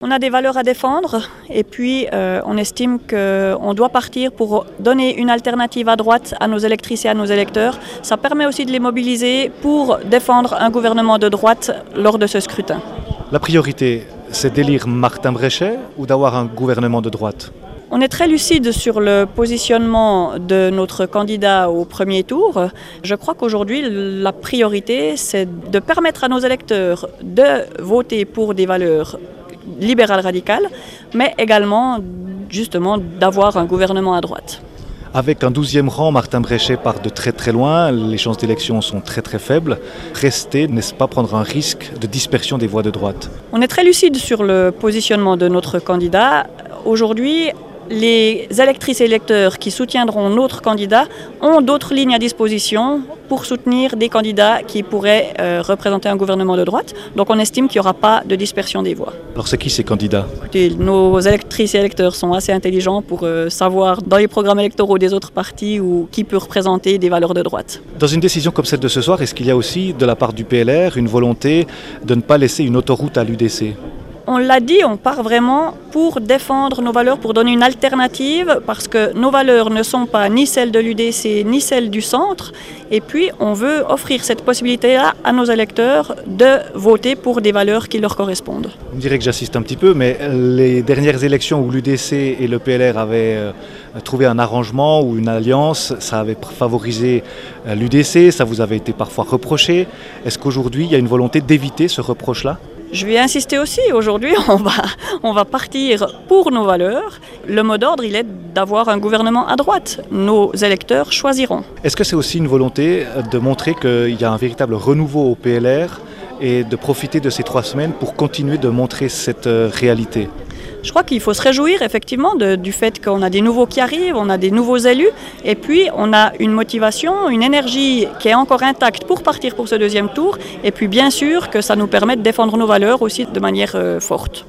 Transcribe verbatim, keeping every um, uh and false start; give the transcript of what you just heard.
On a des valeurs à défendre et puis euh, on estime qu'on doit partir pour donner une alternative à droite à nos électrices et à nos électeurs. Ça permet aussi de les mobiliser pour défendre un gouvernement de droite lors de ce scrutin. La priorité, c'est d'élire Martin Bréchet ou d'avoir un gouvernement de droite ? On est très lucide sur le positionnement de notre candidat au premier tour. Je crois qu'aujourd'hui, la priorité, c'est de permettre à nos électeurs de voter pour des valeurs libérales radicales, mais également justement d'avoir un gouvernement à droite. Avec un douzième rang, Martin Bréchet part de très très loin, les chances d'élection sont très très faibles. Rester, n'est-ce pas prendre un risque de dispersion des voix de droite ? On est très lucide sur le positionnement de notre candidat. Aujourd'hui, les électrices et électeurs qui soutiendront notre candidat ont d'autres lignes à disposition pour soutenir des candidats qui pourraient euh, représenter un gouvernement de droite. Donc on estime qu'il n'y aura pas de dispersion des voix. Alors c'est qui ces candidats ? Écoutez, nos électrices et électeurs sont assez intelligents pour euh, savoir dans les programmes électoraux des autres partis ou qui peut représenter des valeurs de droite. Dans une décision comme celle de ce soir, est-ce qu'il y a aussi de la part du P L R une volonté de ne pas laisser une autoroute à l'U D C ? On l'a dit, on part vraiment pour défendre nos valeurs, pour donner une alternative, parce que nos valeurs ne sont pas ni celles de l'U D C, ni celles du centre. Et puis, on veut offrir cette possibilité-là à nos électeurs de voter pour des valeurs qui leur correspondent. Vous me direz que j'assiste un petit peu, mais les dernières élections où l'U D C et le P L R avaient euh, trouvé un arrangement ou une alliance, ça avait favorisé euh, l'U D C, ça vous avait été parfois reproché. Est-ce qu'aujourd'hui, il y a une volonté d'éviter ce reproche-là ? Je vais insister aussi, aujourd'hui on va, on va partir pour nos valeurs. Le mot d'ordre, il est d'avoir un gouvernement à droite. Nos électeurs choisiront. Est-ce que c'est aussi une volonté de montrer qu'il y a un véritable renouveau au P L R et de profiter de ces trois semaines pour continuer de montrer cette réalité ? Je crois qu'il faut se réjouir effectivement de, du fait qu'on a des nouveaux qui arrivent, on a des nouveaux élus et puis on a une motivation, une énergie qui est encore intacte pour partir pour ce deuxième tour et puis bien sûr que ça nous permet de défendre nos valeurs aussi de manière euh, forte.